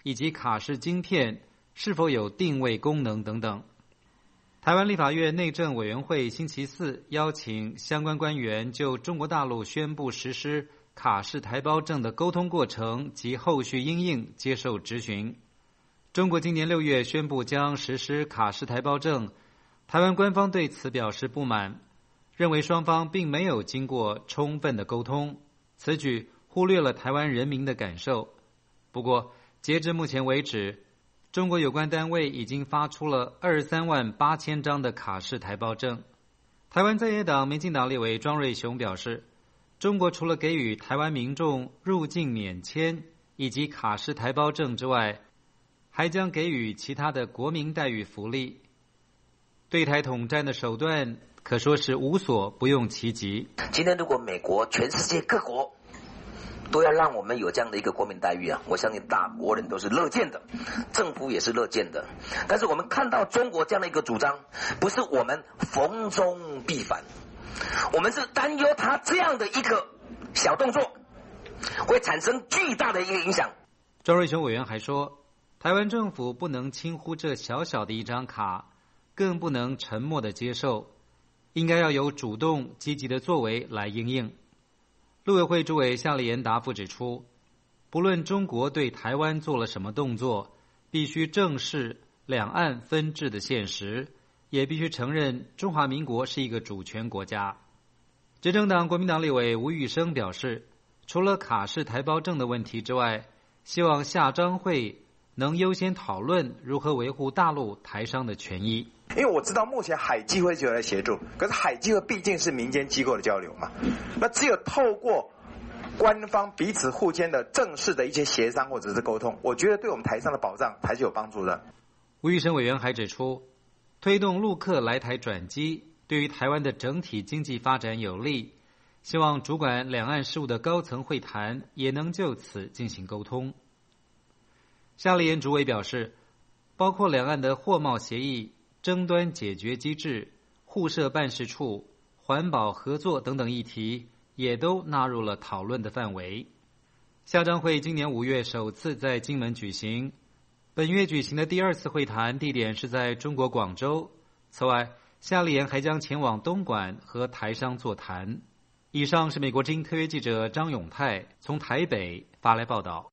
以及卡式晶片是否有定位功能等等。台湾立法院内政委员会星期四邀请相关官员就中国大陆宣布实施卡式台胞证的沟通过程及后续因应接受质询。中国今年6月宣布将实施卡式台胞证，台湾官方对此表示不满，认为双方并没有经过充分的沟通，此举忽略了台湾人民的感受。不过，截至目前为止，中国有关单位已经发出了23万8千张的卡式台胞证。台湾在野党民进党立委庄瑞雄表示，中国除了给予台湾民众入境免签以及卡式台胞证之外，还将给予其他的国民待遇福利。对台统战的手段可说是无所不用其极。 今天如果美国全世界各国都要让我们有这样的一个国民待遇啊，我相信大国人都是乐见的，政府也是乐见的。但是我们看到中国这样的一个主张，不是我们逢中必反，我们是担忧他这样的一个小动作会产生巨大的一个影响。 庄瑞雄委员还说，台湾政府不能轻忽这小小的一张卡，更不能沉默的接受，应该要有主动积极的作为来因应。陆委会主委夏立言答复指出，不论中国对台湾做了什么动作，必须正视两岸分治的现实，也必须承认中华民国是一个主权国家。执政党国民党立委吴玉生表示，除了卡式台胞证的问题之外，希望下章会能优先讨论如何维护大陆台商的权益。 因为我知道目前海基会就有在协助，可是海基会毕竟是民间机构的交流嘛，那只有透过官方彼此互间的正式的一些协商或者是沟通，我觉得对我们台商的保障还是有帮助的。 吴玉生委员还指出，推动陆客来台转机对于台湾的整体经济发展有利，希望主管两岸事务的高层会谈也能就此进行沟通。夏立言主委表示，包括两岸的货贸协议、争端解决机制、互设办事处、环保合作等等议题，也都纳入了讨论的范围。下章会今年5月首次在金门举行，本月举行的第2次会谈地点是在中国广州。此外，夏立言还将前往东莞和台商座谈。以上是美国之音特约记者张永泰从台北发来报道。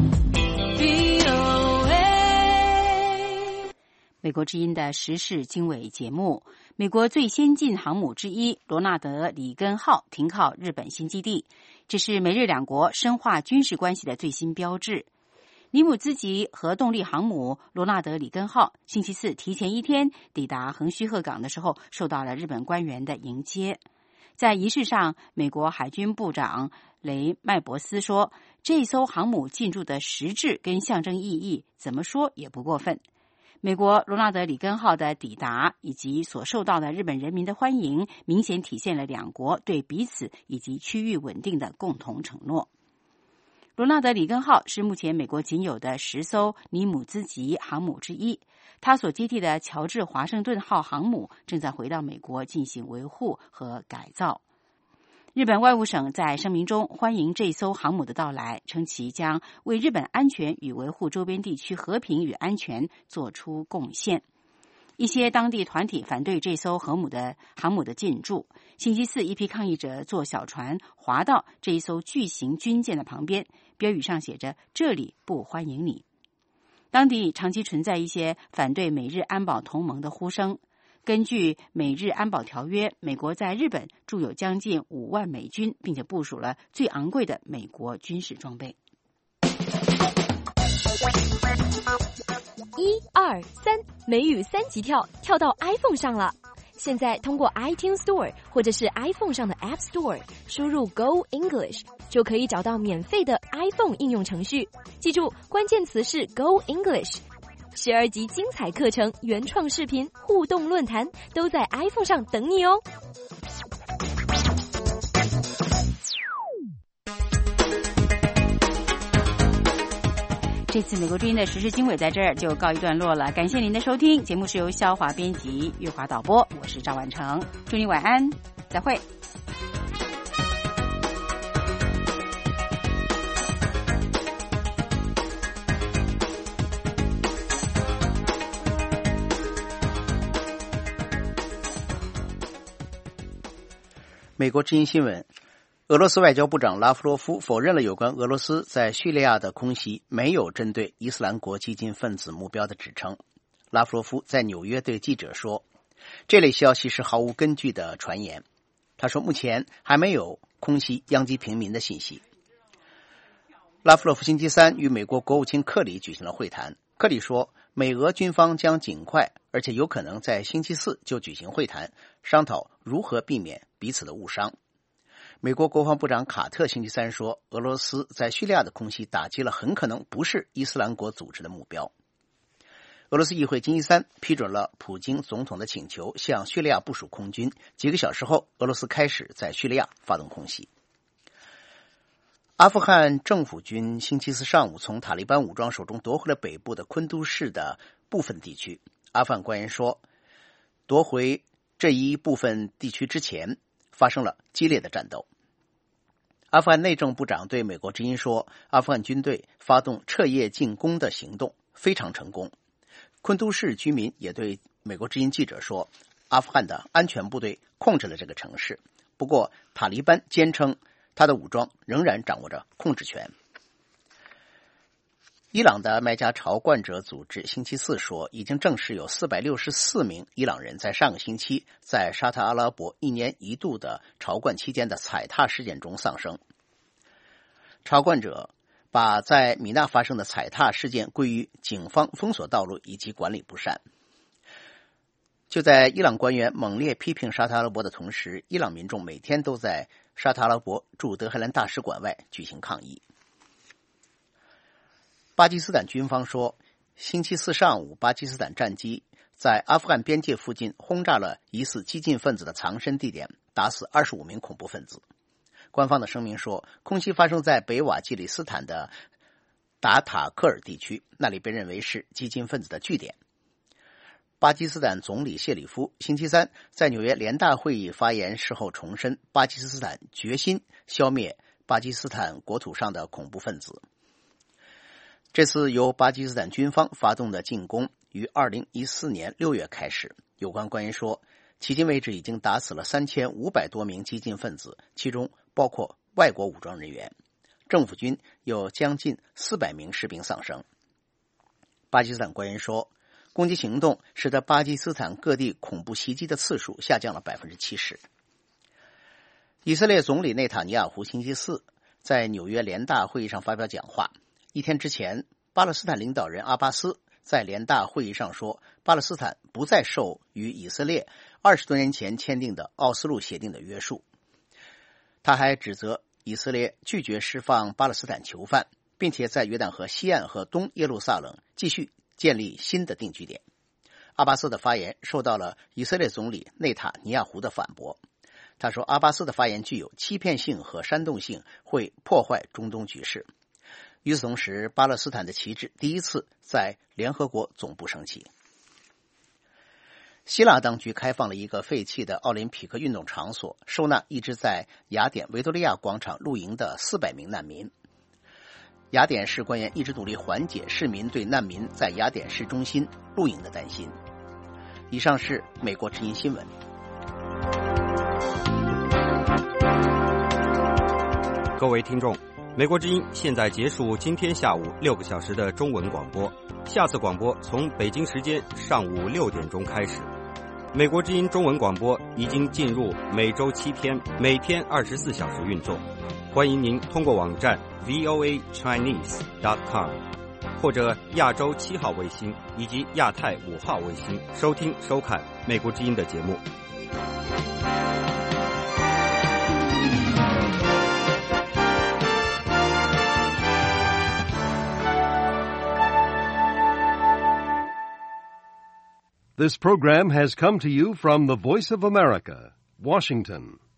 美国之音的时事经纬节目，美国最先进航母之一罗纳德里根号停靠日本新基地，这是美日两国深化军事关系的最新标志。尼姆兹级核动力航母罗纳德里根号星期四提前1天抵达横须贺港的时候，受到了日本官员的迎接。在仪式上，美国海军部长雷麦伯斯说，这艘航母进驻的实质跟象征意义怎么说也不过分。美国罗纳德里根号的抵达以及所受到的日本人民的欢迎，明显体现了两国对彼此以及区域稳定的共同承诺。罗纳德里根号是目前美国仅有的10艘尼姆兹级航母之一，它所接替的乔治华盛顿号航母正在回到美国进行维护和改造。日本外务省在声明中欢迎这艘航母的到来，称其将为日本安全与维护周边地区和平与安全做出贡献。一些当地团体反对这艘航母的进驻。星期四，一批抗议者坐小船划到这一艘巨型军舰的旁边，标语上写着“这里不欢迎你”。当地长期存在一些反对美日安保同盟的呼声。根据美日安保条约，美国在日本驻有将近5万美军，并且部署了最昂贵的美国军事装备。 1、2、3，美语3级跳到 iPhone 上了。现在通过 iTunes Store 或者是 iPhone 上的 App Store 输入 Go English， 就可以找到免费的 iPhone 应用程序。记住，关键词是 Go English。12集精彩课程、原创视频、互动论坛都在 iPhone 上等你哦。 这次美国之音的时事经纬在这儿就告一段落了，感谢您的收听。节目是由肖华编辑、月华导播，我是赵婉成，祝你晚安，再会。 美国之音新闻，俄罗斯外交部长拉夫罗夫否认了有关俄罗斯在叙利亚的空袭没有针对伊斯兰国激进分子目标的指称。拉夫罗夫在纽约对记者说，这类消息是毫无根据的传言。他说，目前还没有空袭殃及平民的信息。拉夫罗夫星期三与美国国务卿克里举行了会谈。克里说，美俄军方将尽快而且有可能在星期四就举行会谈，商讨如何避免彼此的误伤。美国国防部长卡特星期三说，俄罗斯在叙利亚的空袭打击了很可能不是伊斯兰国组织的目标。俄罗斯议会星期三批准了普京总统的请求，向叙利亚部署空军。几个小时后，俄罗斯开始在叙利亚发动空袭。阿富汗政府军星期四上午从塔利班武装手中夺回了北部的昆都士的部分地区。阿富汗官员说，夺回这一部分地区之前发生了激烈的战斗。阿富汗内政部长对美国之音说，阿富汗军队发动彻夜进攻的行动非常成功。昆都士居民也对美国之音记者说，阿富汗的安全部队控制了这个城市，不过塔利班坚称他的武装仍然掌握着控制权。伊朗的麦加朝冠者组织星期四说，已经证实有464名伊朗人在上个星期在沙特阿拉伯1年1度的朝冠期间的踩踏事件中丧生。朝冠者把在米纳发生的踩踏事件归于警方封锁道路以及管理不善。就在伊朗官员猛烈批评沙特阿拉伯的同时，伊朗民众每天都在沙特阿拉伯驻德黑兰大使馆外举行抗议。巴基斯坦军方说，星期四上午巴基斯坦战机在阿富汗边界附近轰炸了疑似激进分子的藏身地点，打死25名恐怖分子。官方的声明说，空袭发生在北瓦基里斯坦的达塔克尔地区，那里被认为是激进分子的据点。巴基斯坦总理谢里夫星期三在纽约联大会议发言时候重申，巴基斯坦决心消灭巴基斯坦国土上的恐怖分子。这次由巴基斯坦军方发动的进攻于2014年6月开始。有关官员说，迄今为止已经打死了3500多名激进分子，其中包括外国武装人员。政府军有将近400名士兵丧生。巴基斯坦官员说，攻击行动使得巴基斯坦各地恐怖袭击的次数下降了 70%。以色列总理内塔尼亚胡星期四在纽约联大会议上发表讲话。一天之前，巴勒斯坦领导人阿巴斯在联大会议上说，巴勒斯坦不再受与以色列20多年前签订的奥斯陆协定的约束。他还指责以色列拒绝释放巴勒斯坦囚犯，并且在约旦河西岸和东耶路撒冷继续建立新的定居点。阿巴斯的发言受到了以色列总理内塔尼亚胡的反驳。他说，阿巴斯的发言具有欺骗性和煽动性，会破坏中东局势。与此同时，巴勒斯坦的旗帜第一次在联合国总部升起。希腊当局开放了一个废弃的奥林匹克运动场所，收纳一直在雅典维多利亚广场露营的400名难民。雅典市官员一直努力缓解市民对难民在雅典市中心露营的担心。以上是美国之音新闻。 各位听众，美国之音现在结束今天下午6个小时的中文广播，下次广播从北京时间上午6点钟开始。美国之音中文广播已经进入每周7天，每天24小时运作。欢迎您通过网站 voachinese.com 或者亚洲7号卫星以及亚太5号卫星收听收看美国之音的节目。 This program has come to you from the Voice of America, Washington.